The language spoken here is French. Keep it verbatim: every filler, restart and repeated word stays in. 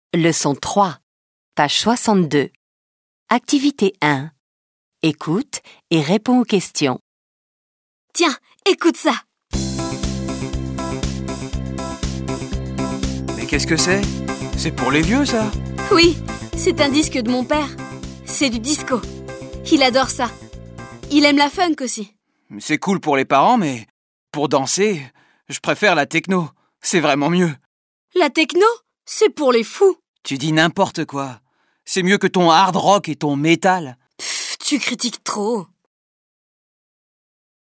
Leçon trois, page soixante-deux. Activité un. Écoute et réponds aux questions. Tiens, écoute ça. Mais qu'est-ce que c'est? C'est pour les vieux, ça? Oui, c'est un disque de mon père. C'est du disco. Il adore ça. Il aime la funk aussi. C'est cool pour les parents, mais pour danser, je préfère la techno. C'est vraiment mieux. La techno, c'est pour les fous. Tu dis n'importe quoi. C'est mieux que ton hard rock et ton métal. Pff, tu critiques trop.